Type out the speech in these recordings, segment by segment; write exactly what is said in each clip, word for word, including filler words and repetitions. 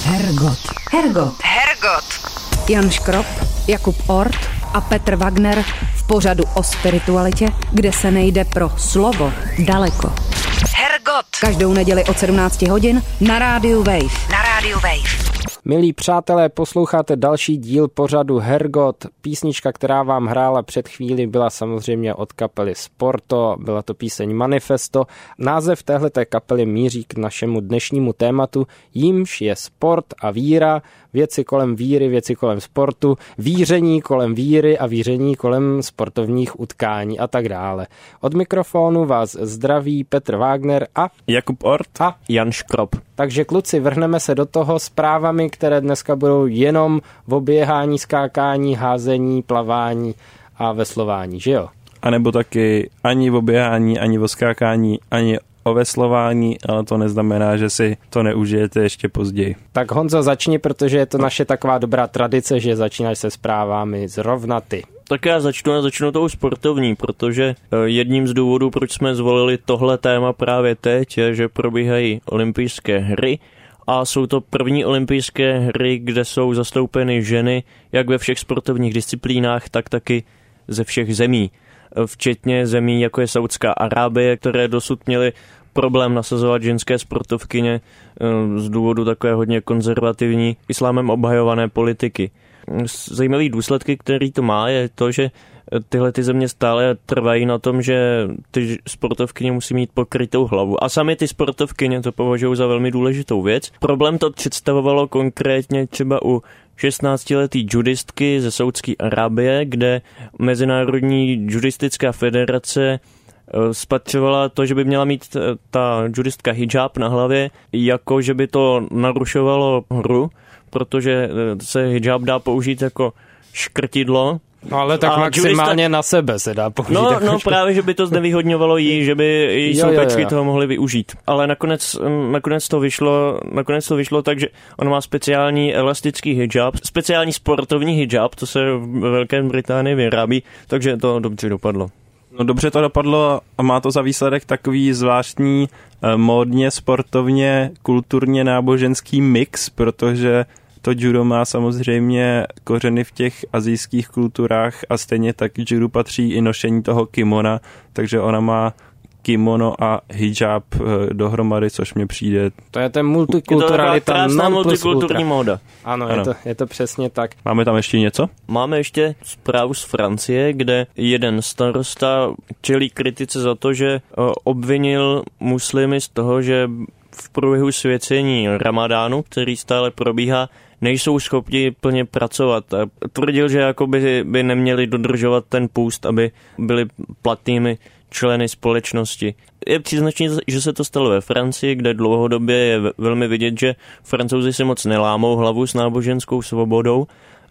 Hergot. Hergot. Hergot. Jan Škrop, Jakub Ort a Petr Wagner v pořadu o spiritualitě, kde se nejde pro slovo daleko. Hergot. Každou neděli od sedmnáct hodin na rádiu Wave. Na rádiu Wave. Milí přátelé, posloucháte další díl pořadu Hergot. Písnička, která vám hrála před chvíli, byla samozřejmě od kapely Sporto, byla to píseň Manifesto. Název téhleté kapely míří k našemu dnešnímu tématu, jímž je sport a víra, věci kolem víry, věci kolem sportu, víření kolem víry a víření kolem sportovních utkání a tak dále. Od mikrofonu vás zdraví Petr Wagner a Jakub Ort a Jan Škrop. Takže kluci, vrhneme se do toho zprávami, které dneska budou jenom v oběhání, skákání, házení, plavání a veslování, že jo? A nebo taky ani v oběhání, ani v skákání, ani o veslování, ale to neznamená, že si to neužijete ještě později. Tak Honzo, začni, protože je to naše taková dobrá tradice, že začínáš se zprávami zrovna ty. Tak já začnu a začnu tou sportovní, protože jedním z důvodů, proč jsme zvolili tohle téma právě teď, je, že probíhají olympijské hry a jsou to první olympijské hry, kde jsou zastoupeny ženy jak ve všech sportovních disciplínách, tak taky ze všech zemí. Včetně zemí, jako je Saudská Arábie, které dosud měly problém nasazovat ženské sportovkyně z důvodu takové hodně konzervativní, islámem obhajované politiky. Zajímavý důsledky, který to má, je to, že tyhle ty země stále trvají na tom, že ty sportovkyně musí mít pokrytou hlavu. A sami ty sportovkyně to považují za velmi důležitou věc. Problém to představovalo konkrétně třeba u šestnáctiletý judistky ze Saudské Arábie, kde Mezinárodní judistická federace spatřovala to, že by měla mít ta judistka hijab na hlavě, jako že by to narušovalo hru, protože se hijab dá použít jako škrtidlo. No ale tak a maximálně judista... na sebe se dá použít. No, jako no škrt... právě, že by to znevýhodňovalo jí, že by její soupečky toho mohly využít. Ale nakonec, nakonec, to vyšlo, nakonec to vyšlo tak, že on má speciální elastický hijab, speciální sportovní hijab, to se v Velké Británii vyrábí, takže to dobře dopadlo. No dobře to dopadlo a má to za výsledek takový zvláštní módně, sportovně, kulturně náboženský mix, protože to judo má samozřejmě kořeny v těch asijských kulturách a stejně tak k judu patří i nošení toho kimona, takže ona má kimono a hijab dohromady, což mně přijde. To je ten multikulturalita. Je to krásná multikulturní móda. Ano, ano. Je, to, je to přesně tak. Máme tam ještě něco? Máme ještě zprávu z Francie, kde jeden starosta čelí kritice za to, že obvinil muslimy z toho, že v průběhu svěcení Ramadánu, který stále probíhá, nejsou schopni plně pracovat. Tvrdil, že jakoby by neměli dodržovat ten půst, aby byli platnými členy společnosti. Je příznačný, že se to stalo ve Francii, kde dlouhodobě je velmi vidět, že Francouzi si moc nelámou hlavu s náboženskou svobodou.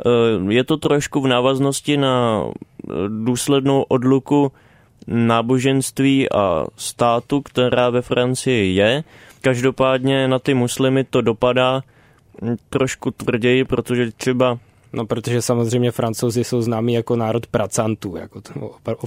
Je to trošku v návaznosti na důslednou odluku náboženství a státu, která ve Francii je. Každopádně na ty muslimy to dopadá trošku tvrději, protože třeba... No, protože samozřejmě Francouzi jsou známí jako národ pracantů, jako to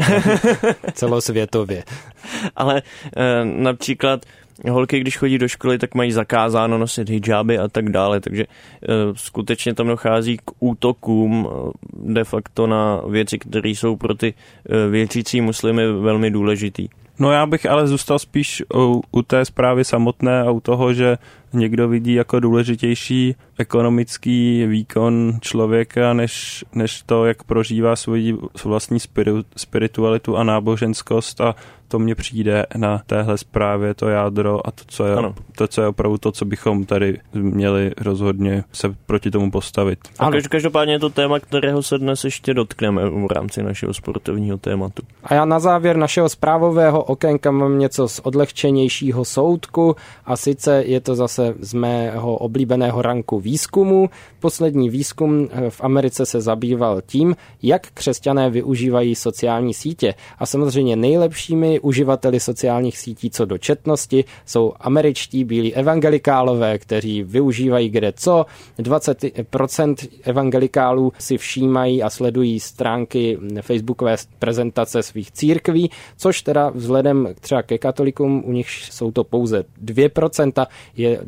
celosvětově. Ale e, například holky, když chodí do školy, tak mají zakázáno nosit hijaby a tak dále, takže e, skutečně tam dochází k útokům de facto na věci, které jsou pro ty e, věřící muslimy velmi důležitý. No já bych ale zůstal spíš u, u té zprávy samotné a u toho, že někdo vidí jako důležitější ekonomický výkon člověka, než, než to, jak prožívá svoji vlastní spiritualitu a náboženskost, a to mně přijde na téhle zprávě to jádro a to, co je, to, co je opravdu to, co bychom tady měli rozhodně se proti tomu postavit. A každopádně je to téma, kterého se dnes ještě dotkneme v rámci našeho sportovního tématu. A já na závěr našeho zprávového okénka mám něco z odlehčenějšího soudku, a sice je to zase z mého oblíbeného ranku výzkumu. Poslední výzkum v Americe se zabýval tím, jak křesťané využívají sociální sítě. A samozřejmě nejlepšími uživateli sociálních sítí co do četnosti jsou američtí bílí evangelikálové, kteří využívají kde co. dvacet procent evangelikálů si všímají a sledují stránky facebookové prezentace svých církví, což teda vzhledem třeba ke katolikům, u nich jsou to pouze dvě procenta, je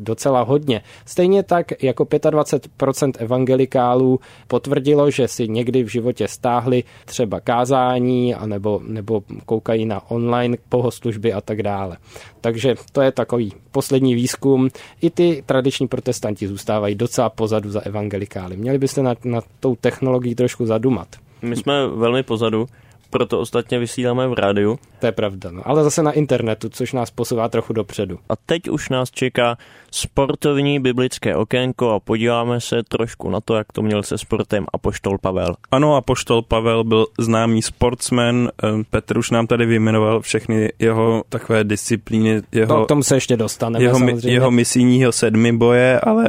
docela hodně. Stejně tak jako dvacet pět procent evangelikálů potvrdilo, že si někdy v životě stáhli třeba kázání anebo, nebo koukají na online bohoslužby a tak dále. Takže to je takový poslední výzkum. I ty tradiční protestanti zůstávají docela pozadu za evangelikály. Měli byste na, na tou technologií trošku zadumat. My jsme velmi pozadu, proto ostatně vysíláme v rádiu. To je pravda, no. Ale zase na internetu, což nás posouvá trochu dopředu. A teď už nás čeká sportovní biblické okénko a podíváme se trošku na to, jak to měl se sportem apoštol Pavel. Ano, apoštol Pavel byl známý sportsman. Petr už nám tady vyjmenoval všechny jeho takové disciplíny. Jeho, to, k tomu se ještě dostaneme jeho, samozřejmě. Jeho misijního sedmiboje, ale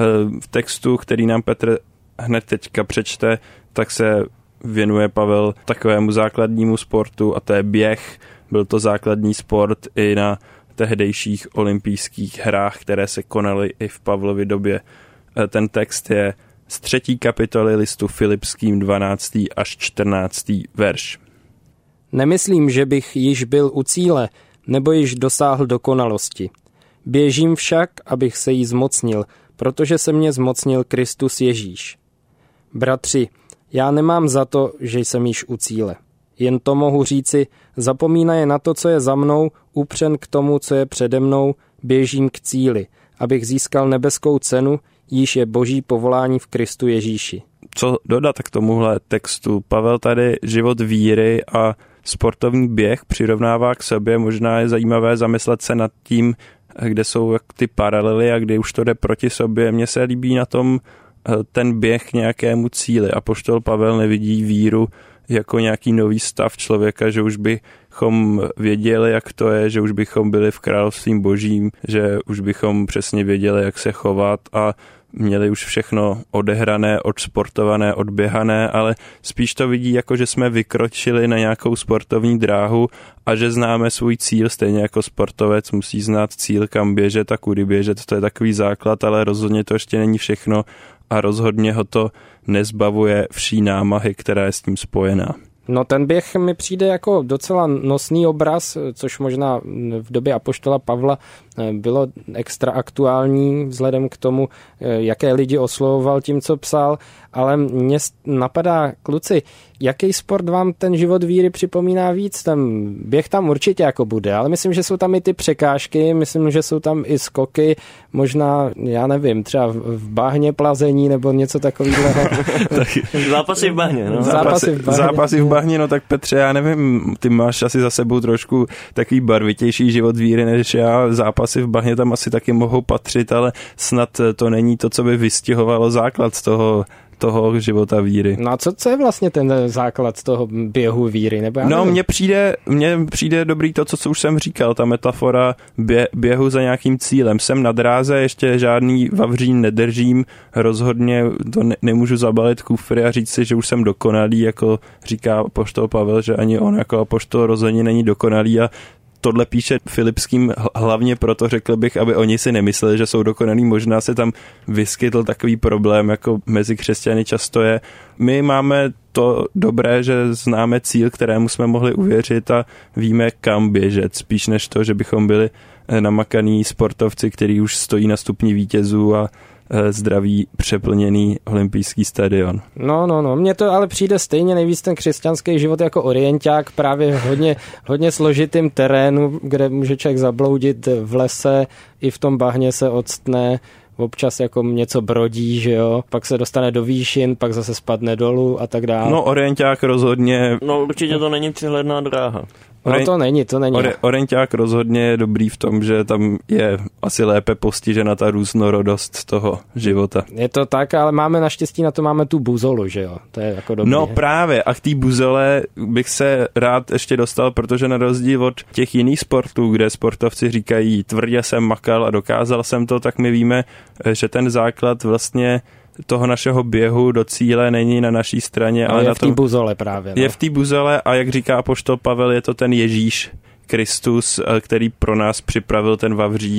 v textu, který nám Petr hned teďka přečte, tak se věnuje Pavel takovému základnímu sportu a to je běh. Byl to základní sport i na tehdejších olympijských hrách, které se konaly i v Pavlově době. Ten text je z třetí kapitoly listu Filipským dvanáctý až čtrnáctý verš. Nemyslím, že bych již byl u cíle, nebo již dosáhl dokonalosti. Běžím však, abych se jí zmocnil, protože se mě zmocnil Kristus Ježíš. Bratři, já nemám za to, že jsem již u cíle. Jen to mohu říci, zapomínaje na to, co je za mnou, upřen k tomu, co je přede mnou, běžím k cíli, abych získal nebeskou cenu, jíž je boží povolání v Kristu Ježíši. Co dodat k tomuhle textu? Pavel tady život víry a sportovní běh přirovnává k sobě. Možná je zajímavé zamyslet se nad tím, kde jsou ty paralely a kde už to jde proti sobě. Mně se líbí na tom ten běh k nějakému cíli. Apoštol Pavel nevidí víru jako nějaký nový stav člověka, že už bychom věděli, jak to je, že už bychom byli v království božím, že už bychom přesně věděli, jak se chovat a měli už všechno odehrané, odsportované, odběhané, ale spíš to vidí jako, že jsme vykročili na nějakou sportovní dráhu a že známe svůj cíl, stejně jako sportovec musí znát cíl, kam běžet a kudy běžet, to je takový základ, ale rozhodně to ještě není všechno a rozhodně ho to nezbavuje vší námahy, která je s tím spojená. No ten běh mi přijde jako docela nosný obraz, což možná v době apoštola Pavla bylo extra aktuální vzhledem k tomu, jaké lidi oslovoval tím, co psal, ale mě napadá, kluci, jaký sport vám ten život víry připomíná víc? Ten běh tam určitě jako bude, ale myslím, že jsou tam i ty překážky, myslím, že jsou tam i skoky, možná, já nevím, třeba v bahně plazení nebo něco takového. Zápasy v bahně, no. Zápasy v bahně. Zápasy v bahně, no tak Petře, já nevím, ty máš asi za sebou trošku takový barvitější život víry než já, zápasy v bahně tam asi taky mohou patřit, ale snad to není to, co by vystihovalo základ toho toho života víry. No a co, co je vlastně ten základ toho běhu víry? Nebo no, mně přijde, mně přijde dobrý to, co, co už jsem říkal, ta metafora bě, běhu za nějakým cílem. Jsem na dráze, ještě žádný vavřín nedržím, rozhodně to ne, nemůžu zabalit kufry a říct si, že už jsem dokonalý, jako říká apoštol Pavel, že ani on jako apoštol rozhodně není dokonalý a tohle píše Filipským hlavně proto, řekl bych, aby oni si nemysleli, že jsou dokonalí. Možná se tam vyskytl takový problém, jako mezi křesťany často je. My máme to dobré, že známe cíl, kterému jsme mohli uvěřit a víme, kam běžet. Spíš než to, že bychom byli namakaný sportovci, který už stojí na stupni vítězů a zdravý, přeplněný olympijský stadion. No, no, no, mně to ale přijde stejně nejvíc ten křesťanský život jako orienták, právě hodně, hodně složitým terénu, kde může člověk zabloudit v lese, i v tom bahně se odstne, občas jako něco brodí, že jo, pak se dostane do výšin, pak zase spadne dolů a tak dále. No, orienták rozhodně... No, určitě to není přehledná dráha. No to není, to není. Ore, orienták rozhodně je dobrý v tom, že tam je asi lépe postižena ta různorodost toho života. Je to tak, ale máme naštěstí na to máme tu buzolu, že jo? To je jako dobrý. No právě, a k té buzole bych se rád ještě dostal, protože na rozdíl od těch jiných sportů, kde sportovci říkají, tvrdě jsem makal a dokázal jsem to, tak my víme, že ten základ vlastně toho našeho běhu do cíle není na naší straně, no, ale je na v té tom, buzole právě. No. Je v té buzole a jak říká apoštol Pavel, je to ten Ježíš Kristus, který pro nás připravil ten vavřín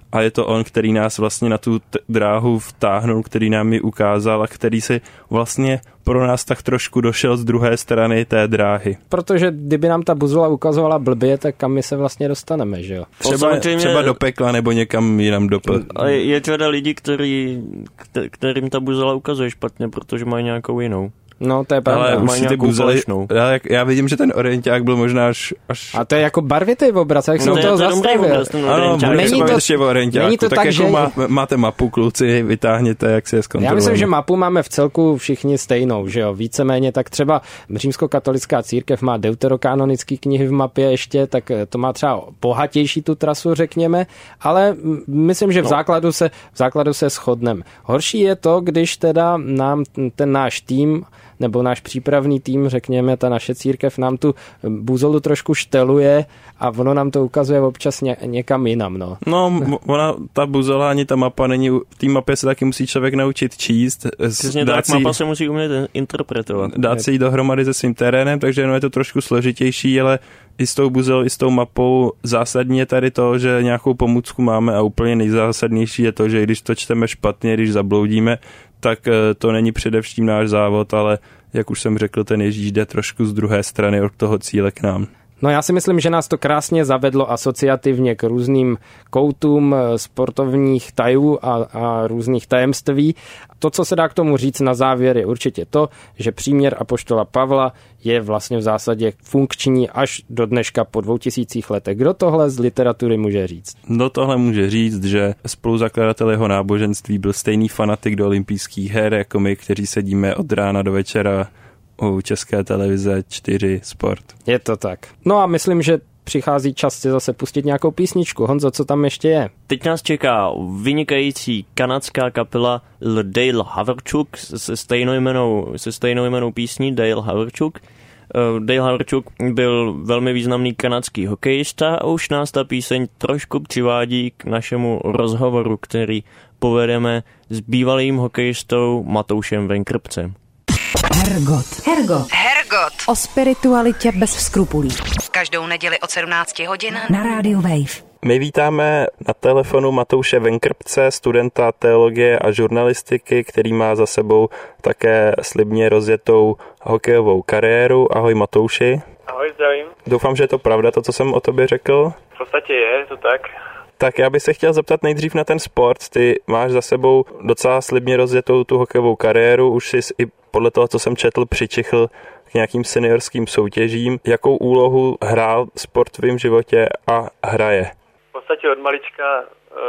a je to on, který nás vlastně na tu t- dráhu vtáhnul, který nám ji ukázal a který si vlastně pro nás tak trošku došel z druhé strany té dráhy. Protože kdyby nám ta buzola ukazovala blbě, tak kam my se vlastně dostaneme, že jo? Třeba, třeba do pekla nebo někam jinam do pe... A je, je řada lidí, který, kterým ta buzola ukazuje špatně, protože mají nějakou jinou. No, to je pravda. Ale už si ty buzely, já, já vidím, že ten orienták byl možná až... až... A to je jako barvitý obraz, jak jsem no, toho zastavil. Ano, bude se bavit ještě o orientáku. To tak, tak, jako že... má, máte mapu, kluci, vytáhněte, jak si je zkontrolujeme. Já myslím, že mapu máme v celku všichni stejnou, že jo, víceméně, tak třeba římskokatolická církev má deuterokanonické knihy v mapě ještě, tak to má třeba bohatější tu trasu, řekněme, ale myslím, že v základu se, v základu se shodneme. Horší je to, když teda nám ten náš tým nebo náš přípravný tým, řekněme, ta naše církev nám tu buzolu trošku šteluje a ono nám to ukazuje občas ně, někam jinam, no. No, ona, ta buzola ani ta mapa není, v té mapě se taky musí člověk naučit číst. Přesně tak, si, mapa se musí umět interpretovat. Dát si ji dohromady se svým terénem, takže no je to trošku složitější, ale i s tou buzolou, i s tou mapou zásadní je tady to, že nějakou pomůcku máme a úplně nejzásadnější je to, že když to čteme špatně, když zabloudíme, tak to není především náš závod, ale jak už jsem řekl, ten Ježíš jde trošku z druhé strany od toho cíle k nám. No já si myslím, že nás to krásně zavedlo asociativně k různým koutům sportovních tajů a, a různých tajemství. To, co se dá k tomu říct na závěr, je určitě to, že příměr apoštola Pavla je vlastně v zásadě funkční až do dneška po dvou tisících letech. Kdo tohle z literatury může říct? Kdo tohle může říct, že spoluzakladatel jeho náboženství byl stejný fanatik do olympijských her, jako my, kteří sedíme od rána do večera u České televize čtyři Sport. Je to tak. No a myslím, že přichází čas si zase pustit nějakou písničku. Honzo, co tam ještě je? Teď nás čeká vynikající kanadská kapela L. Dale Haverchuk se stejnojmennou, se stejnojmennou písní Dale Haverchuk. Uh, Dale Haverchuk byl velmi významný kanadský hokejista a už nás ta píseň trošku přivádí k našemu rozhovoru, který povedeme s bývalým hokejistou Matoušem Venkrpcem. Hergot. Hergot. Hergot. O spiritualitě bez skrupulí. Každou neděli od sedmnácti hodin na rádiu Wave. My vítáme na telefonu Matouše Venkrpce, studenta teologie a žurnalistiky, který má za sebou také slibně rozjetou hokejovou kariéru. Ahoj Matouši. Ahoj, zdravím. Doufám, že je to pravda, to, co jsem o tobě řekl. V podstatě je, to tak. Tak já bych se chtěl zeptat nejdřív na ten sport. Ty máš za sebou docela slibně rozjetou tu hokejovou kariéru, už jsi i podle toho, co jsem četl, přičichl k nějakým seniorským soutěžím. Jakou úlohu hrál sport v tvém životě a hraje? V podstatě od malička uh,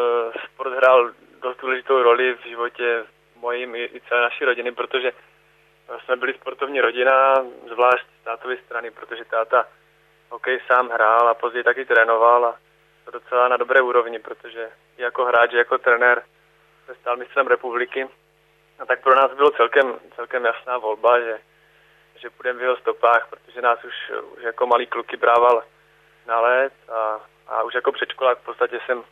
sport hrál dost důležitou roli v životě mojím i celé naší rodiny, protože jsme byli sportovní rodina, zvlášť z tátovy strany, protože táta hokej sám hrál a později taky trénoval a to docela na dobré úrovni, protože jako hráč, jako trenér se stal mistrem republiky. A tak pro nás bylo celkem, celkem jasná volba, že, že půjdeme v jeho stopách, protože nás už, už jako malý kluky brával na led a, a už jako předškolák v podstatě jsem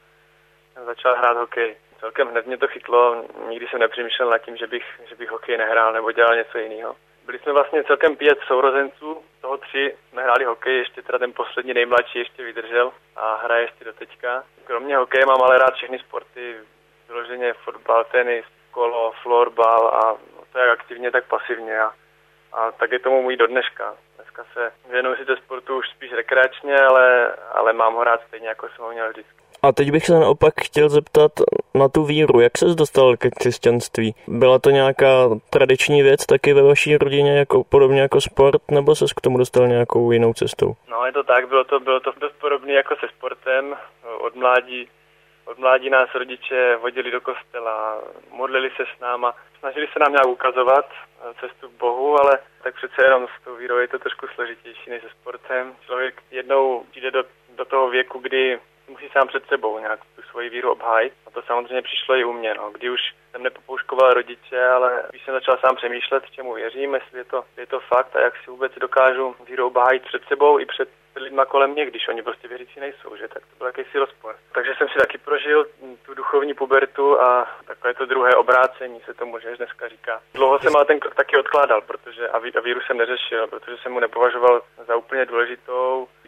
začal hrát hokej. Celkem hned mě to chytlo, nikdy jsem nepřemýšlel nad tím, že bych, že bych hokej nehrál nebo dělal něco jiného. Byli jsme vlastně celkem pět sourozenců, toho tři jsme hráli hokej, ještě teda ten poslední nejmladší ještě vydržel a hraje ještě do teďka. Kromě hokeje mám ale rád všechny sporty, vyloženě fotbal, tenis, kolo, florbal a to jak aktivně, tak pasivně a, a tak je tomu můj do dneška. Dneska se věnuji sice sportu už spíš rekreačně, ale, ale mám ho rád stejně, jako jsem ho měl vždycky. A teď bych se naopak chtěl zeptat na tu víru. Jak ses dostal ke křesťanství? Byla to nějaká tradiční věc taky ve vaší rodině, jako podobně jako sport, nebo ses k tomu dostal nějakou jinou cestou? No je to tak, bylo to, bylo to dost podobné jako se sportem. Od mládí, od mládí nás rodiče vodili do kostela, modlili se s náma, snažili se nám nějak ukazovat cestu k Bohu, ale tak přece jenom s tou vírou je to trošku složitější než se sportem. Člověk jednou přijde do, do toho věku, kdy musí sám před sebou nějak tu svoji víru obhájit. A to samozřejmě přišlo i u mě, no. Kdy už jsem nepopouškoval rodiče, ale když jsem začal sám přemýšlet, čemu věřím, jestli je to, je to fakt a jak si vůbec dokážu víru obhájit před sebou i před lidma kolem mě, když oni prostě věřící nejsou, že tak to byl jakýsi rozpor. Takže jsem si taky prožil tu duchovní pubertu a takové to druhé obrácení se tomu, že dneska říká. Dlouho jsem ale ten krok taky odkládal, protože a víru jsem neřešil, protože jsem mu nepovažoval za úplně důležitou.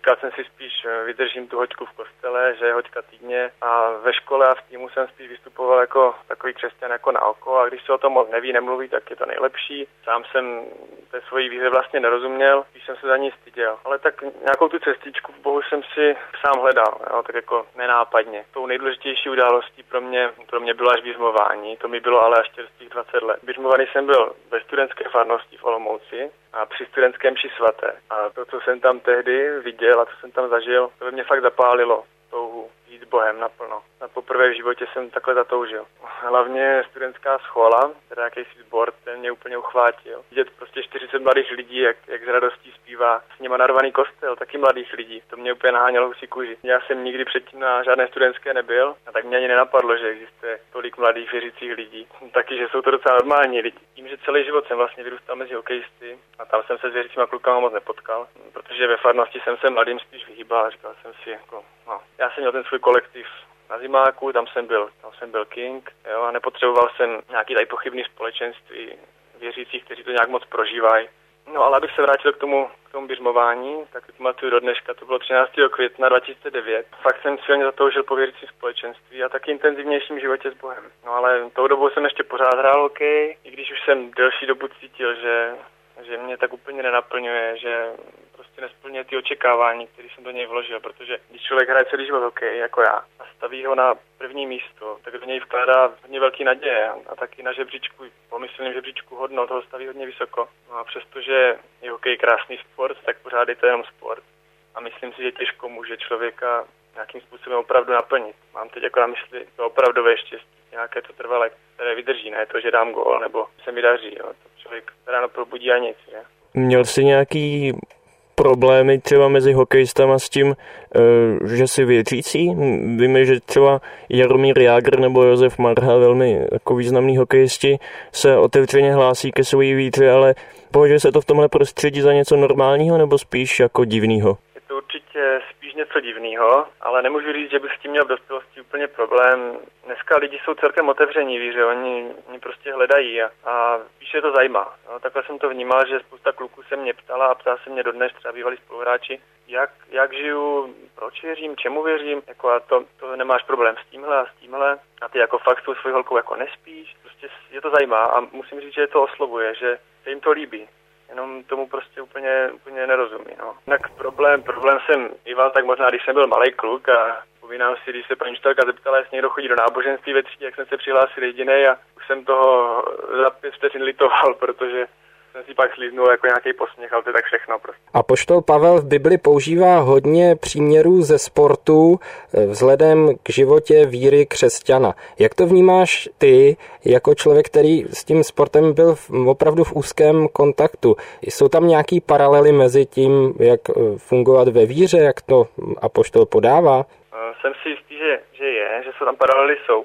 Říkal jsem si spíš, vydržím tu hoďku v kostele, že je hoďka týdně, a ve škole a v týmu jsem spíš vystupoval jako takový křesťan jako na oko, a když se o tom moc neví, nemluví, tak je to nejlepší. Sám jsem té svojí víře vlastně nerozuměl, když jsem se za ní styděl. Ale tak nějakou tu cestičku v Bohu jsem si sám hledal, jo, tak jako nenápadně. Tou nejdůležitější událostí pro mě, pro mě bylo až běžmování, to mi bylo ale až čerstvých dvacet let. Běžmovaný jsem byl ve studentské farnosti v Olomouci a při studentském mši svaté. A to, co jsem tam tehdy viděl a co jsem tam zažil, to by mě fakt zapálilo touhu jít s Bohem naplno. A poprvé v životě jsem takhle zatoužil. Hlavně studentská schola, teda jakýsi sbor, ten mě úplně uchvátil. Vidět prostě čtyřicet mladých lidí, jak, jak s radostí zpívá, s nima narvaný kostel, taky mladých lidí. To mě úplně nahánělo husí kůži. Já jsem nikdy předtím na žádné studentské nebyl, a tak mě ani nenapadlo, že existuje tolik mladých věřících lidí. Taky, že jsou to docela normální lidi. Tím, že celý život jsem vlastně vyrůstal mezi hokejisty a tam jsem se s věřícíma klukama moc nepotkal, protože ve farnosti jsem se mladým spíš vyhýbal, říkal jsem si jako, no, já jsem měl ten svůj kolektiv na zimáku, tam jsem byl, tam jsem byl king, jo, a nepotřeboval jsem nějaký tady pochybný společenství věřících, kteří to nějak moc prožívají. No ale abych se vrátil k tomu, k tomu běžmování, tak to pamatuju do dneška, to bylo třináctého května dva tisíce devět. Fakt jsem silně zatoužil po věřícím společenství a taky intenzivnějším životě s Bohem. No ale tou dobou jsem ještě pořád hrál hokej, i když už jsem delší dobu cítil, že, že mě tak úplně nenaplňuje, že prostě nesplňuje ty očekávání, které jsem do něj vložil, protože když člověk hraje celý život hokej, jako já, a staví ho na první místo, tak do něj vkládá hodně velký naděje a taky na žebříčku, pomyslným žebříčku hodnot, toho staví hodně vysoko. No a přestože je hokej krásný sport, tak pořád je to jenom sport. A myslím si, že těžko může člověka nějakým způsobem opravdu naplnit. Mám teď jako na mysli to opravdové štěstí, nějaké to trvalé, které vydrží, ne to, že dám gól, nebo se mi daří, jo. To člověk ráno probudí a nic, je. Měl jsi nějaký problémy třeba mezi hokejistama s tím, že si věřící? Víme, že třeba Jaromír Jágr nebo Josef Marha, velmi jako významný hokejisti, se otevřeně hlásí ke své víře, ale považuje se to v tomhle prostředí za něco normálního nebo spíš jako divného? Je to určitě spíš něco divného, ale nemůžu říct, že bych s tím měl v dospělosti úplně problém. Dneska lidi jsou celkem otevření víře, oni, oni prostě hledají a, a spíš je to zajímá. No, takhle jsem to vnímal, že spousta kluků se mě ptala a ptá se mě dodnes, třeba bývalí spoluhráči, jak, jak žiju, proč věřím, čemu věřím, jako a to, to nemáš problém s tímhle a s tímhle a ty jako fakt s tou svojí holkou jako nespíš, prostě je to zajímá a musím říct, že je to oslovuje, že se jim to líbí. Jenom tomu prostě úplně, úplně nerozumí. No. Tak problém, problém jsem mýval tak možná, když jsem byl malej kluk a vzpomínám si, když se paní učitelka zeptala, jestli někdo chodí do náboženství ve třídě, jak jsem se přihlásil jedinej a už jsem toho za pět vteřin litoval, protože jsem si pak slíznul jako nějaký posměch, ale to je tak všechno prostě. Apoštol Pavel v Bibli používá hodně příměrů ze sportu vzhledem k životě víry křesťana. Jak to vnímáš ty, jako člověk, který s tím sportem byl opravdu v úzkém kontaktu? Jsou tam nějaký paralely mezi tím, jak fungovat ve víře, jak to apoštol podává? Jsem si jistý, že, že je, že jsou tam paralely jsou.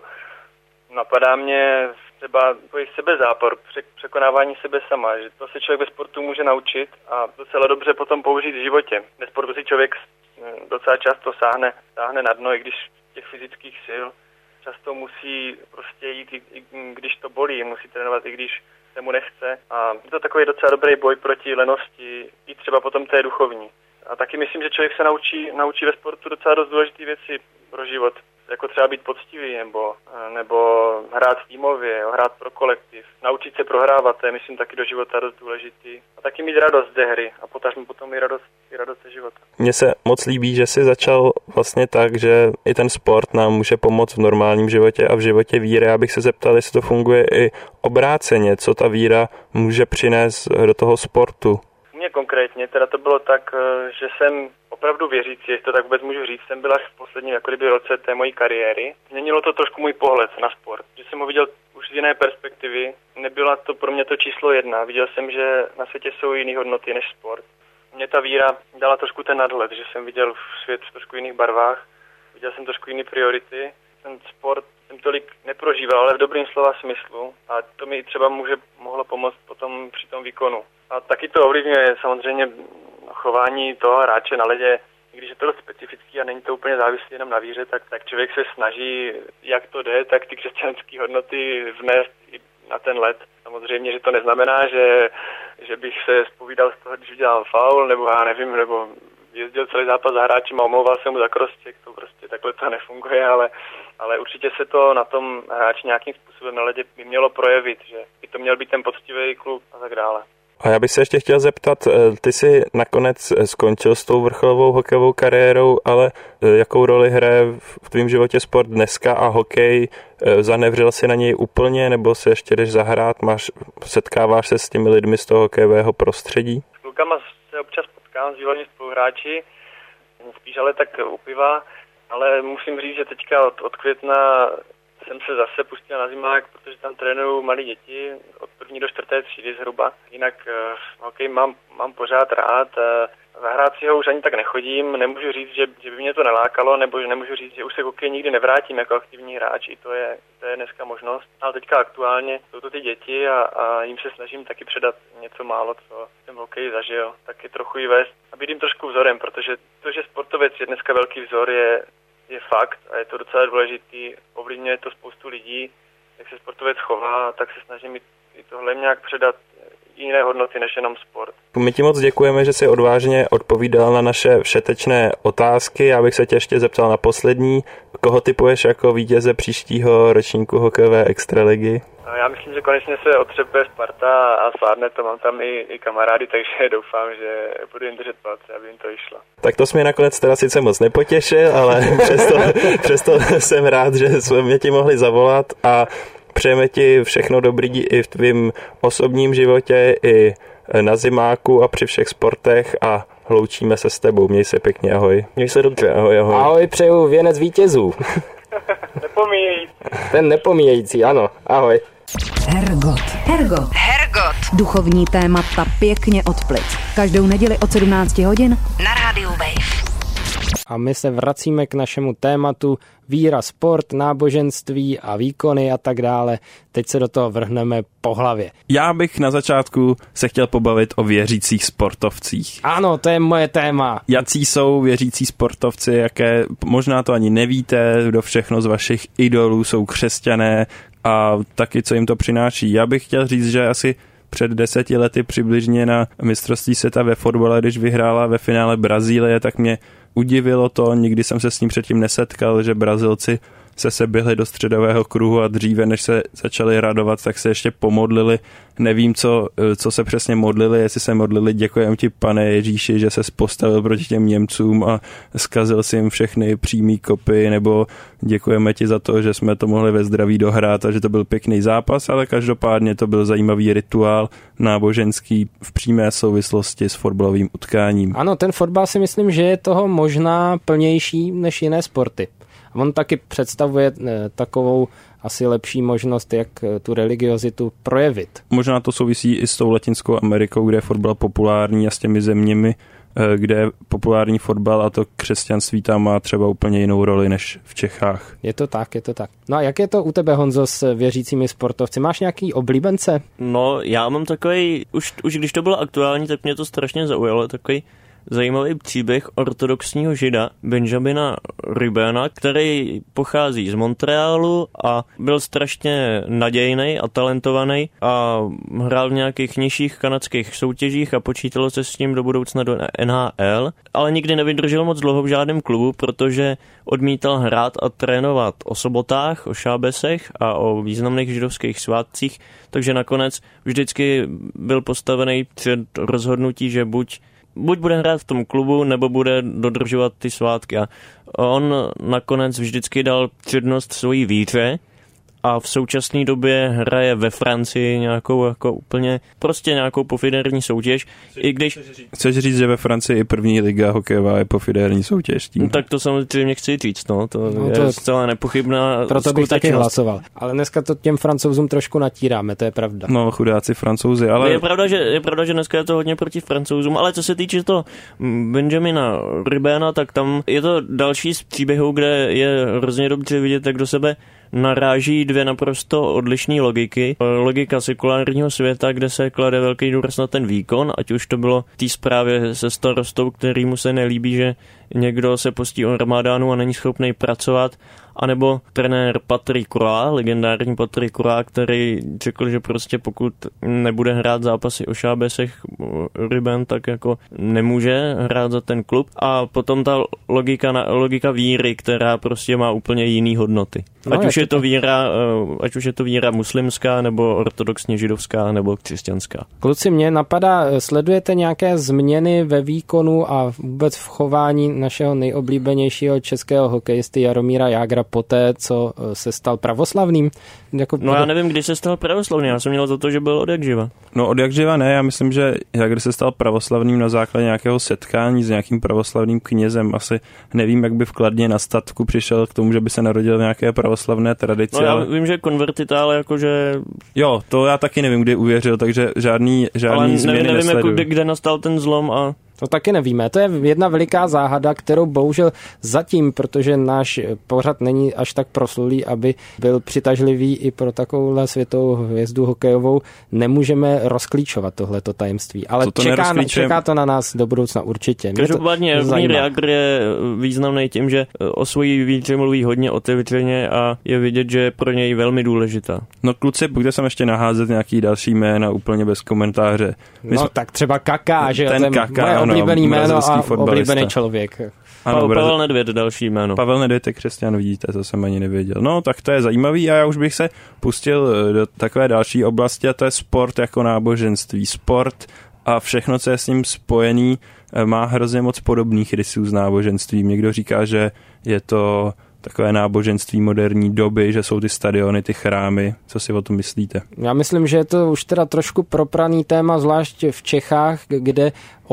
Napadá mě třeba takový sebezápor, překonávání sebe sama, že to se člověk ve sportu může naučit a docela dobře potom použít v životě. Ve sportu si člověk docela často sáhne, sáhne na dno, i když těch fyzických sil často musí prostě jít, i, i když to bolí, musí trénovat, i když se mu nechce. A je to takový docela dobrý boj proti lenosti, i třeba potom té duchovní. A taky myslím, že člověk se naučí, naučí ve sportu docela dost důležité věci pro život. Jako třeba být poctivý, nebo, nebo hrát týmově, hrát pro kolektiv. Naučit se prohrávat, to je myslím taky do života dost důležitý. A taky mít radost ze hry a potažmo potom i radost, i radost ze života. Mně se moc líbí, že jsi začal vlastně tak, že i ten sport nám může pomoct v normálním životě a v životě víry. Já bych se zeptal, jestli to funguje i obráceně, co ta víra může přinést do toho sportu. Mně konkrétně teda to bylo tak, že jsem opravdu věřící, jestli to tak vůbec můžu říct, jsem byl až v posledním jako kdyby roce té mojí kariéry. Změnilo to trošku můj pohled na sport, že jsem ho viděl už z jiné perspektivy. Nebyla to pro mě to číslo jedna. Viděl jsem, že na světě jsou jiné hodnoty než sport. Mně ta víra dala trošku ten nadhled, že jsem viděl svět v trošku jiných barvách, viděl jsem trošku jiné priority. Ten sport jsem tolik neprožíval, ale v dobrým slova smyslu a to mi třeba může mohlo pomoct potom při tom výkonu. A taky to ovlivňuje samozřejmě chování toho hráče na ledě, i když je to dost specifický a není to úplně závislý jenom na víře, tak, tak člověk se snaží, jak to jde, tak ty křesťanské hodnoty vnést i na ten led. Samozřejmě, že to neznamená, že, že bych se zpovídal z toho, když udělám faul, nebo já nevím, nebo jezdil celý zápas za hráčem a omlouval se mu za krostěk, to prostě takhle to nefunguje, ale, ale určitě se to na tom hráči nějakým způsobem na ledě by mělo projevit, že by to měl být ten poctivý klub a tak dále. A já bych se ještě chtěl zeptat, ty jsi nakonec skončil s tou vrcholovou hokejovou kariérou, ale jakou roli hraje v tvém životě sport dneska a hokej? Zanevřel si na něj úplně, nebo se ještě jdeš zahrát? Máš, setkáváš se s těmi lidmi z toho hokejového prostředí? S klukama se občas potkám s výbornými spoluhráči, spíš ale tak u piva, ale musím říct, že teďka od, od května jsem se zase pustil na zimák, protože tam trénuju malé děti od první do čtvrté třídy zhruba. Jinak uh, hokej mám, mám pořád rád. Uh, zahrát si ho už ani tak nechodím. Nemůžu říct, že, že by mě to nelákalo, nebo že nemůžu říct, že už se k hokeji nikdy nevrátím jako aktivní hráč. I to je, to je dneska možnost. Ale teďka aktuálně jsou to ty děti a, a jim se snažím taky předat něco málo, co jsem v hokeji zažil. Taky trochu i vést a být jim trošku vzorem, protože to, že sportovec je dneska velký vzor, je je fakt a je to docela důležitý, ovlivňuje to spoustu lidí, jak se sportovec chová, tak se snažím i tohle nějak předat jiné hodnoty než jenom sport. My ti moc děkujeme, že jsi odvážně odpovídal na naše všetečné otázky. Já bych se tě ještě zeptal na poslední. Koho typuješ jako vítěze příštího ročníku hokejové extraligy? Já myslím, že konečně se otřepe Sparta a zvládne to, mám tam i, i kamarády, takže doufám, že budu jim držet palce, aby jim to vyšlo. Tak to jsi mě nakonec teda sice moc nepotěšil, ale přesto, přesto jsem rád, že jsme mě ti mohli zavolat a přejeme ti všechno dobrý i v tvým osobním životě, i na zimáku a při všech sportech a loučíme se s tebou. Měj se pěkně, ahoj. Měj se dobře, ahoj, ahoj. Ahoj, přeju věnec vítězů. Nepomíjející. Ten nepomíjející, ano, ahoj. Hergot. Hergot. Hergot. Duchovní témata pěkně od plic. Každou neděli od sedmnácti hodin Na rádiu Wave. A my se vracíme k našemu tématu víra, sport, náboženství a výkony a tak dále. Teď se do toho vrhneme po hlavě. Já bych na začátku se chtěl pobavit o věřících sportovcích. Ano, to je moje téma. Jací jsou věřící sportovci, jaké možná to ani nevíte, kdo všechno z vašich idolů jsou křesťané a taky co jim to přináší. Já bych chtěl říct, že asi před deseti lety přibližně na mistrovství světa ve fotbale, když vyhrála ve finále Brazílie, tak mě udivilo to, nikdy jsem se s ním předtím nesetkal, že Brazilci se seběhli do středového kruhu a dříve, než se začali radovat, tak se ještě pomodlili. Nevím, co, co se přesně modlili, jestli se modlili, děkujem ti, pane Ježíši, že se postavil proti těm Němcům a zkazil si jim všechny přímý kopy, nebo děkujeme ti za to, že jsme to mohli ve zdraví dohrát a že to byl pěkný zápas, ale každopádně to byl zajímavý rituál náboženský v přímé souvislosti s fotbalovým utkáním. Ano, ten fotbal si myslím, že je toho možná plnější než jiné sporty. On taky představuje takovou asi lepší možnost, jak tu religiozitu projevit. Možná to souvisí i s tou Latinskou Amerikou, kde je fotbal populární a s těmi zeměmi, kde je populární fotbal a to křesťanství tam má třeba úplně jinou roli než v Čechách. Je to tak, je to tak. No a jak je to u tebe, Honzo, s věřícími sportovci? Máš nějaký oblíbence? No, já mám takový, už, už když to bylo aktuální, tak mě to strašně zaujalo, takový zajímavý příběh ortodoxního žida Benjamina Rubena, který pochází z Montrealu a byl strašně nadějný a talentovaný a hrál v nějakých nižších kanadských soutěžích a počítalo se s ním do budoucna do N H L, ale nikdy nevydržel moc dlouho v žádném klubu, protože odmítal hrát a trénovat o sobotách, o šábesech a o významných židovských svátcích, takže nakonec vždycky byl postavený před rozhodnutí, že buď buď bude hrát v tom klubu, nebo bude dodržovat ty svátky. A on nakonec vždycky dal přednost svojí víře a v současné době hraje ve Francii nějakou jako úplně, prostě nějakou pofidérní soutěž. I když... Chceš říct, že ve Francii i první liga hokejová je pofidérní soutěž? Tím? No, tak to samozřejmě chci říct, no. To no, je to zcela nepochybná proto bych taky hlasoval. Ale dneska to těm Francouzům trošku natíráme, to je pravda. No, chudáci Francouzi, ale... Je pravda, že, je pravda, že dneska je to hodně proti Francouzům, ale co se týče to Benjamina Rubena, tak tam je to další z příběhů, kde je hrozně dobře vidět, jak do sebe naráží dvě naprosto odlišné logiky. Logika sekulárního světa, kde se klade velký důraz na ten výkon, ať už to bylo v té zprávě se starostou, kterýmu se nelíbí, že někdo se postí o Ramadánu a není schopný pracovat, anebo trenér Patrick Roy, legendární Patrick Roy, který řekl, že prostě pokud nebude hrát zápasy o Šábesech Ruben, tak jako nemůže hrát za ten klub. A potom ta logika, logika víry, která prostě má úplně jiný hodnoty. Ať no, už je to víra, ať už je to víra muslimská, nebo ortodoxně židovská, nebo křesťanská. Kluci, mě napadá, sledujete nějaké změny ve výkonu a vůbec v chování našeho nejoblíbenějšího českého hokejisty Jaromíra Jágra poté, co se stal pravoslavným? Jako... No já nevím, kdy se stal pravoslavným, já jsem měl za to, že byl od jak živa. No od jak živa ne, já myslím, že Jágr se stal pravoslavným na základě nějakého setkání s nějakým pravoslavným knězem. Asi nevím, jak by v Kladně na statku přišel k tomu, že by se narodil v nějaké pravoslavné tradici. No já ale... vím, že konvertit, ale jakože... Jo, to já taky nevím, kdy uvěřil, takže žádný, žádný ale změny nevím, nesleduju. jako kde, kde nastal ten zlom a... To taky nevíme. To je jedna veliká záhada, kterou bohužel zatím, protože náš pořad není až tak proslulý, aby byl přitažlivý i pro takovouhle světovou hvězdu hokejovou, nemůžeme rozklíčovat tohleto tajemství. Ale to čeká, čeká to na nás do budoucna určitě. Každopádně Jaromír Jágr je významný tím, že o svojí výhře mluví hodně otevřeně a je vidět, že je pro něj velmi důležitá. No kluci, pojďte sem ještě naházet nějaký další jména úplně bez komentáře. My no jsme... tak třeba Kaká, že ten Kaká, oblíbený ano, jméno a fotbalista. oblíbený člověk. Ano, Pavel, Pavel Nedvěd, další jméno. Pavel Nedvěd je křesťan, vidíte, to jsem ani nevěděl. No, tak to je zajímavý a já už bych se pustil do takové další oblasti a to je sport jako náboženství. Sport a všechno, co je s ním spojený, má hrozně moc podobných rysů s náboženstvím. Někdo říká, že je to takové náboženství moderní doby, že jsou ty stadiony, ty chrámy. Co si o tom myslíte? Já myslím, že je to už teda trošku propraný téma, zvlášť v Čechách, kde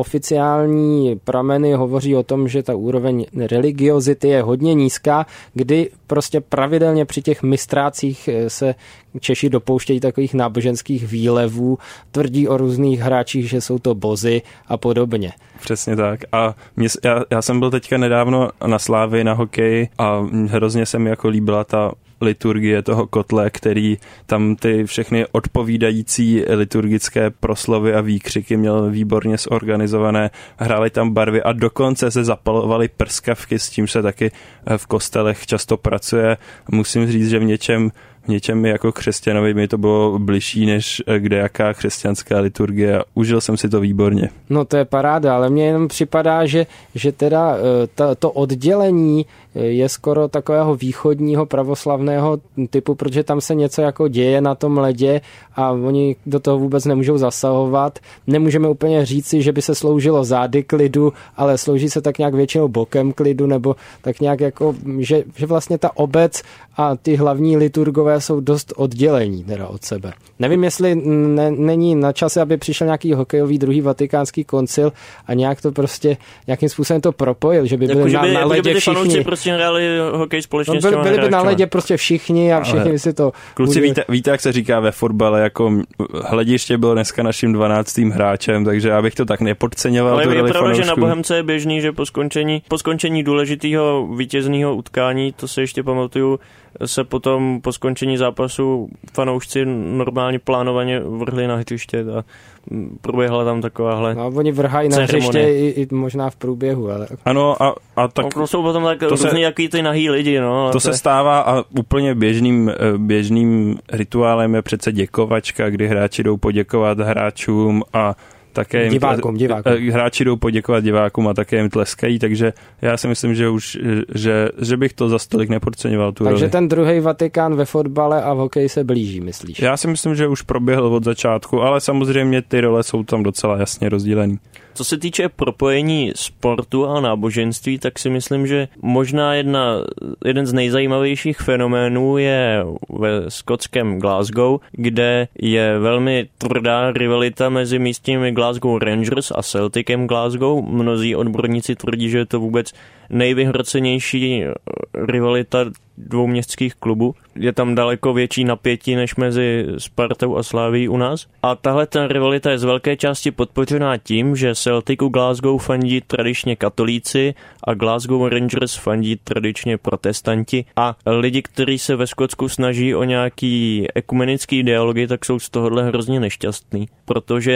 oficiální prameny hovoří o tom, že ta úroveň religiozity je hodně nízká, kdy prostě pravidelně při těch mistrácích se Češi dopouštějí takových náboženských výlevů, tvrdí o různých hráčích, že jsou to bozy a podobně. Přesně tak. A mě, já, já jsem byl teďka nedávno na Slávii na hokeji a hrozně se mi jako líbila ta liturgie toho kotle, který tam ty všechny odpovídající liturgické proslovy a výkřiky měl výborně zorganizované, hráli tam barvy a dokonce se zapalovaly prskavky, s tím se taky v kostelech často pracuje. Musím říct, že v něčem V něčem mi jako křesťanovi mi to bylo bližší než kdejaká křesťanská liturgie. Užil jsem si to výborně. No to je paráda, ale mně jenom připadá, že, že teda to, to oddělení je skoro takového východního pravoslavného typu, protože tam se něco jako děje na tom ledě a oni do toho vůbec nemůžou zasahovat. Nemůžeme úplně říci, že by se sloužilo zády k lidu, ale slouží se tak nějak většinou bokem k lidu, nebo tak nějak jako, že, že vlastně ta obec a ty hlavní liturgové jsou dost oddělení teda od sebe. Nevím, jestli ne, není na čase, aby přišel nějaký hokejový druhý vatikánský koncil a nějak to prostě, nějakým způsobem to propojil, že by byli jako, na, by, na ledě by všichni. Prostě hráli hokej společně no, byli, s těma byli by na ledě prostě všichni a všichni by si to... Kluci, víte, víte, jak se říká ve fotbale, jako Hlediště byl dneska naším dvanáctým hráčem, takže já bych to tak nepodceňoval. Ale je pravda, že na Bohemce je běžný, že po skončení, po skončení důležitého vítězného utkání, to se ještě pamatuju, se potom po skončení zápasu fanoušci normálně plánovaně vrhli na hřiště a proběhla tam takováhle no, oni vrhají na hřiště i, i možná v průběhu. Ale... Ano a, a tak... No, jsou potom tak různý jaký ty nahý lidi. No, to, to se stává a úplně běžným, běžným rituálem je přece děkovačka, kdy hráči jdou poděkovat hráčům a také divákům, divákům. Hráči jdou poděkovat divákům a také jim tleskají, takže já si myslím, že už, že, že bych to za stolik nepodceňoval tu Takže roli. ten druhý Vatikán ve fotbale a v hokeji se blíží, myslíš? Já si myslím, že už proběhl od začátku, ale samozřejmě ty role jsou tam docela jasně rozdělený. Co se týče propojení sportu a náboženství, tak si myslím, že možná jedna, jeden z nejzajímavějších fenoménů je ve skotském Glasgow, kde je velmi tvrdá rivalita mezi místními Glasgow Rangers a Celticem Glasgow. Mnozí odborníci tvrdí, že je to vůbec nejvyhrocenější rivalita dvou městských klubů. Je tam daleko větší napětí než mezi Spartou a Slavií u nás. A tahle ta rivalita je z velké části podpořená tím, že Celticu Glasgow fandí tradičně katolíci a Glasgow Rangers fandí tradičně protestanti. A lidi, kteří se ve Skotsku snaží o nějaký ekumenický dialogy, tak jsou z tohohle hrozně nešťastný, protože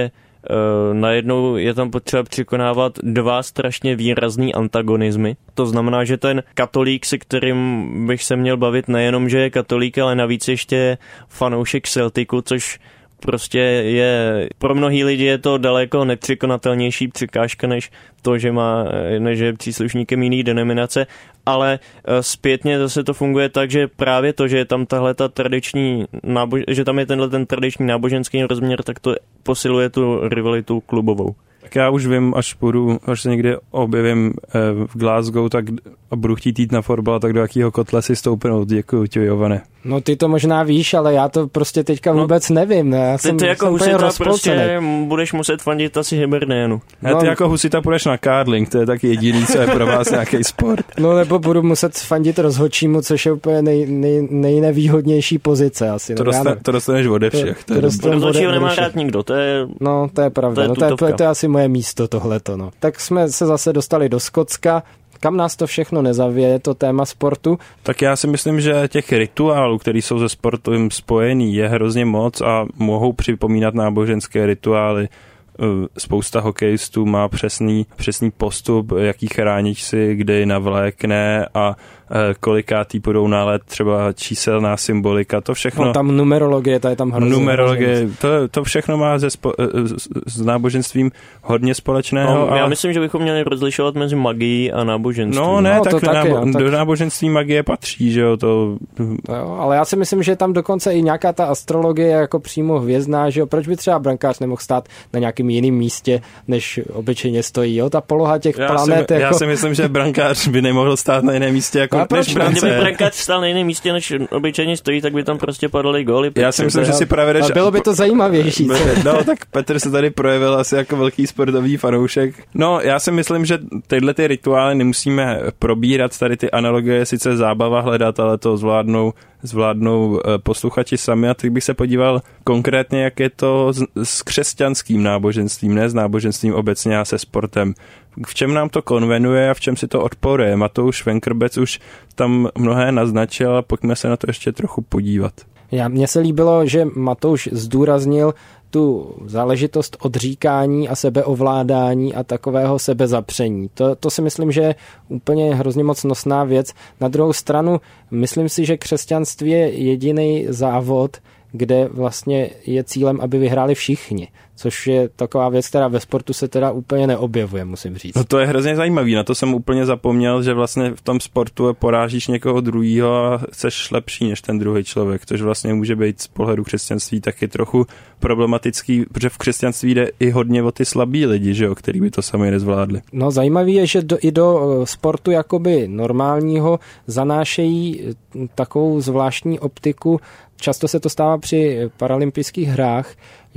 najednou je tam potřeba překonávat dva strašně výrazný antagonizmy. To znamená, že ten katolík, se kterým bych se měl bavit, nejenom, že je katolík, ale navíc ještě fanoušek Celticu, což prostě je, pro mnohý lidi je to daleko nepřekonatelnější překážka, než to, že má, než je příslušníkem jiný denominace, ale zpětně zase to funguje tak, že právě to, že je tam tahle ta tradiční, nábož, že tam je tenhle ten tradiční náboženský rozměr, tak to posiluje tu rivalitu klubovou. Tak já už vím, až půjdu, až se někdy objevím v Glasgow, tak a budu chtít jít na fotbal, tak do jakého kotle si stoupnout. Děkuju ti, Jovane. No ty to možná víš, ale já to prostě teďka vůbec no, nevím. Ne? Já ty jsem, ty jako jsem husita prostě budeš muset fandit asi Hibernianu. No, a ty jako husita půjdeš na curling, to je taky jediný, co je pro vás nějaký sport. No nebo budu muset fandit rozhodčímu, což je úplně nej, nej, nejnevýhodnější pozice asi. To, dosta, to dostaneš ode všech. To, to rozhodčího nemá rád nikdo, to je... No to je pravda, to je, no, to, je, to je asi moje místo tohleto. No. Tak jsme se zase dostali do Skotska. Kam nás to všechno nezavěje, to téma sportu? Tak já si myslím, že těch rituálů, které jsou se sportem spojený, je hrozně moc a mohou připomínat náboženské rituály. Spousta hokejistů má přesný, přesný postup, jaký chránič si kdy navlékne a kolikátý budou nálet, třeba číselná symbolika, to všechno. No tam numerologie, to je tam hrozně. Numerologie, to, to všechno má ze spo, s, s náboženstvím hodně společného. No, já ale... myslím, že bychom měli rozlišovat mezi magií a náboženstvím. No ne, no, tak, to taky, nábo- no, tak... do náboženství magie patří, že jo, to... to jo, ale já si myslím, že tam dokonce i nějaká ta astrologie jako přímo hvězdná, že jo, proč by třeba brankář nemohl stát na nějakým jiným místě, než obyčejně stojí, jo, ta poloha těch já planet. Si, jako... Já si myslím, že brankář by nemohl stát na jiném místě jako než brance. Kdyby brankář stál na jiném místě, než obyčejně stojí, tak by tam prostě padaly góly. Já si myslím, že si pravedeš... Ale bylo by to zajímavější. No, tak Petr se tady projevil asi jako velký sportovní fanoušek. No, já si myslím, že tyhle ty rituály nemusíme probírat, tady ty analogie, sice zábava hledat, ale to zvládnou, zvládnou posluchači sami a teď bych se podíval konkrétně, jak je to s, s křesťanským náboženstvím, ne s náboženstvím obecně a se sportem. V čem nám to konvenuje a v čem si to odporuje? Matouš Venkrbec už tam mnohé naznačil a pojďme se na to ještě trochu podívat. Já, mně se líbilo, že Matouš zdůraznil tu záležitost odříkání a sebeovládání a takového sebezapření. To, to si myslím, že je úplně hrozně moc nosná věc. Na druhou stranu, myslím si, že křesťanství je jediný závod, kde vlastně je cílem, aby vyhráli všichni. Což je taková věc, která ve sportu se teda úplně neobjevuje, musím říct. No to je hrozně zajímavý, na to jsem úplně zapomněl, že vlastně v tom sportu porážíš někoho druhýho a chceš lepší než ten druhý člověk, což vlastně může být z pohledu křesťanství taky trochu problematický, protože v křesťanství jde i hodně o ty slabý lidi, že jo, který by to sami nezvládli. No zajímavý je, že do, i do sportu jakoby normálního zanášejí takovou zvláštní optiku. Často se to stává při paralympijských hrách,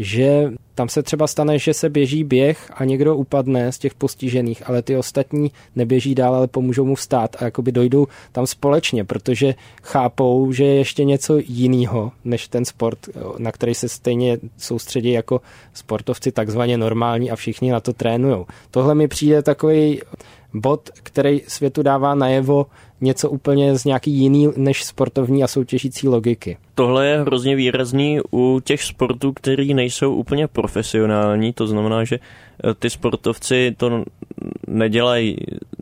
že tam se třeba stane, že se běží běh a někdo upadne z těch postižených, ale ty ostatní neběží dál, ale pomůžou mu vstát a jakoby dojdou tam společně, protože chápou, že je ještě něco jiného než ten sport, na který se stejně soustředí jako sportovci takzvaně normální a všichni na to trénujou. Tohle mi přijde takový bod, který světu dává najevo něco úplně z nějaký jiný než sportovní a soutěžící logiky. Tohle je hrozně výrazný u těch sportů, který nejsou úplně profesionální, to znamená, že ty sportovci to nedělají,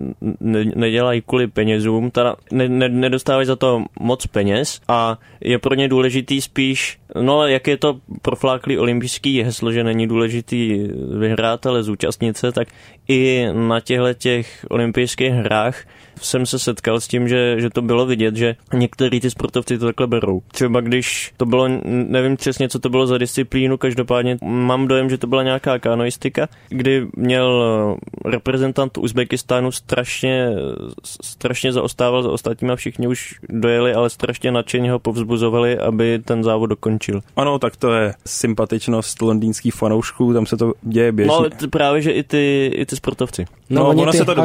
ne, nedělají kvůli penězům, teda ne, ne, nedostávají za to moc peněz a je pro ně důležitý spíš, no jak je to profláklý olympijský heslo, že není důležitý vyhrát, ale zúčastnit se, tak i na těchto těch olympijských hrách jsem se setkal s tím, že, že to bylo vidět, že některý ty sportovci to takhle berou. Třeba když to bylo, nevím přesně, co to bylo za disciplínu, každopádně mám dojem, že to byla nějaká kanoistika, kdy měl reprezentant Uzbekistánu strašně, strašně zaostával za ostatníma, všichni už dojeli, ale strašně nadšeně ho povzbuzovali, aby ten závod dokončil. Ano, tak to je sympatičnost londýnských fanoušků, tam se to děje běžně. No právě, že i ty, i ty sportovci. No, no oni ono ty, se to dobře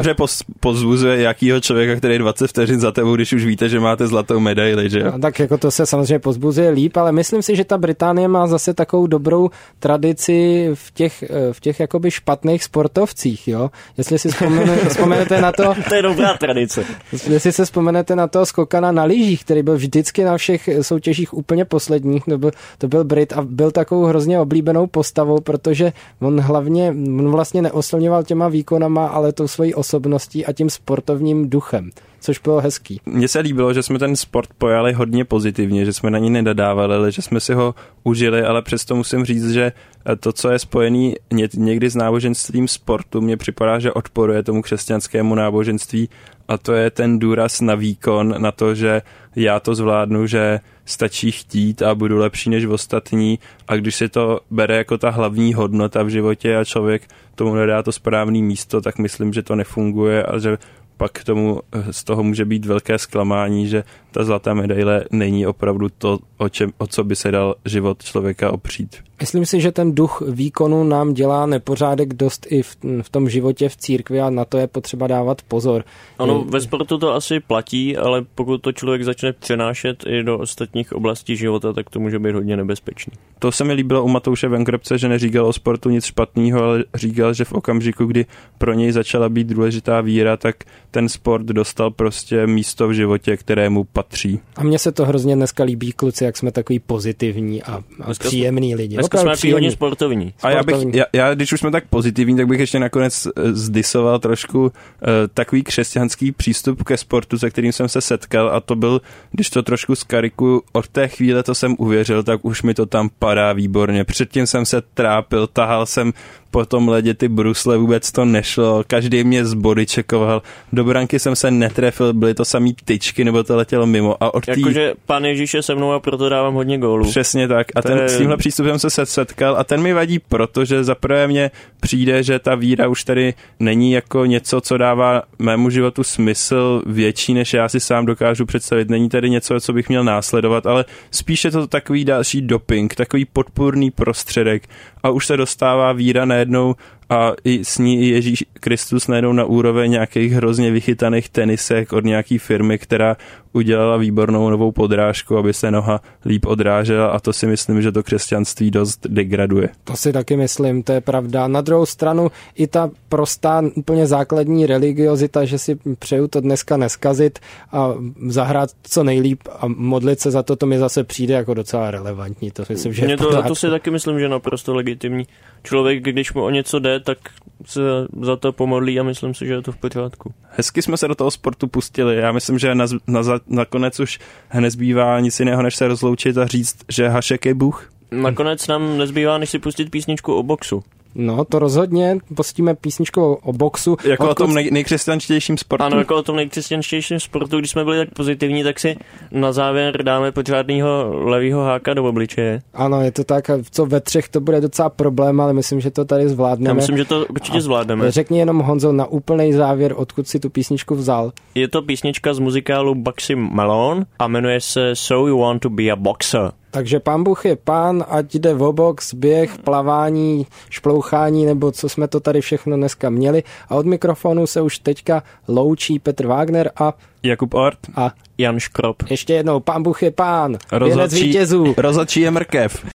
samozřejmě pozbuzuje jakýho člověka, který je dvacet vteřin za tebou, když už víte, že máte zlatou medaili, že jo? No, tak jako to se samozřejmě pozbuzuje líp, ale myslím si, že ta Británie má zase takovou dobrou tradici v těch, v těch jakoby špatných sportovcích, jo? Jestli si vzpomenete, vzpomenete na to... To je dobrá tradice. Jestli se vzpomenete na toho skokana na lyžích, který byl vždycky na všech soutěžích úplně posledních, to byl, to byl Brit a byl takovou hrozně oblíbenou postavou, protože on hlavně, on vlastně neoslňoval těma výkonama, ale tou svojí osobností a tím sportovním duchem, což bylo hezký. Mně se líbilo, že jsme ten sport pojali hodně pozitivně, že jsme na ní nedadávali, ale že jsme si ho užili, ale přesto musím říct, že to, co je spojený někdy s náboženstvím sportu, mně připadá, že odporuje tomu křesťanskému náboženství, a to je ten důraz na výkon, na to, že já to zvládnu, že stačí chtít a budu lepší než ostatní, a když si to bere jako ta hlavní hodnota v životě a člověk tomu nedá to správné místo, tak myslím, že to nefunguje a že pak k tomu z toho může být velké zklamání, že ta zlatá medaile není opravdu to, o, čem, o co by se dal život člověka opřít. Myslím si, že ten duch výkonu nám dělá nepořádek dost i v, v tom životě v církvi a na to je potřeba dávat pozor. Ano, ve sportu to asi platí, ale pokud to člověk začne přenášet i do ostatních oblastí života, tak to může být hodně nebezpečný. To se mi líbilo u Matouše Venkrepce, že neříkal o sportu nic špatného, ale říkal, že v okamžiku, kdy pro něj začala být důležitá víra, tak ten sport dostal prostě místo v životě, kterému patří. A mně se to hrozně dneska líbí, kluci, jak jsme takový pozitivní a, a příjemný lidi. Dneska jsme příjemný. Hodně sportovní. A já, bych, já, já, když už jsme tak pozitivní, tak bych ještě nakonec zdisoval trošku uh, takový křesťanský přístup ke sportu, se kterým jsem se setkal, a to byl, když to trošku zkarikuju, od té chvíle, co jsem uvěřil, tak už mi to tam padá výborně. Předtím jsem se trápil, tahal jsem po tom ledě ty brusle, vůbec to nešlo, každý mě z body checkoval, do branky jsem se netrefil, byly to samý tyčky, nebo to letělo mimo. A od tý... Jakože Pán Ježíš je se mnou a proto dávám hodně gólů. Přesně tak. A ten, je... s tímhle přístupem se setkal a ten mi vadí, protože zaprvé mně přijde, že ta víra už tady není jako něco, co dává mému životu smysl větší, než já si sám dokážu představit. Není tady něco, co bych měl následovat, ale spíše to takový další doping, takový podpůrný prostředek, a už se dostává víra najednou a i s ní i Ježíš Kristus najednou na úroveň nějakých hrozně vychytaných tenisek od nějaký firmy, která udělala výbornou novou podrážku, aby se noha líp odrážela, a to si myslím, že to křesťanství dost degraduje. To si taky myslím, to je pravda. Na druhou stranu i ta prostá, úplně základní religiozita, že si přeju to dneska neskazit a zahrát co nejlíp a modlit se za to, to mi zase přijde jako docela relevantní. To myslím, že je to, to si taky myslím, že naprosto legitimní. Člověk, když mu o něco jde, tak se za to pomodlí a myslím si, že je to v pořádku. Hezky jsme se do toho sportu pustili. Já myslím, že na, na, nakonec už nezbývá nic jiného, než se rozloučit a říct, že Hašek je Bůh. Nakonec nám nezbývá, než si pustit písničku o boxu. No, to rozhodně. Pustíme písničku o, o boxu. Jako o tom nej, nejkřesťanštějším sportu. Ano, jako o tom nejkřesťanštějším sportu. Když jsme byli tak pozitivní, tak si na závěr dáme pořádnýho levýho háka do obličeje. Ano, je to tak. Co ve třech to bude docela problém, ale myslím, že to tady zvládneme. Já myslím, že to určitě zvládneme. Řekni jenom, Honzo, na úplný závěr, odkud si tu písničku vzal. Je to písnička z muzikálu Bugsy Malone a jmenuje se So You Want to Be a Boxer. Takže pán Bůh je pán, ať jde o box, běh, plavání, šplouchání, nebo co jsme to tady všechno dneska měli. A od mikrofonu se už teďka loučí Petr Wagner a Jakub Ort a Jan Škrop. Ještě jednou, pán Bůh je pán, věnec vítězů. Rozhodčí je mrkev.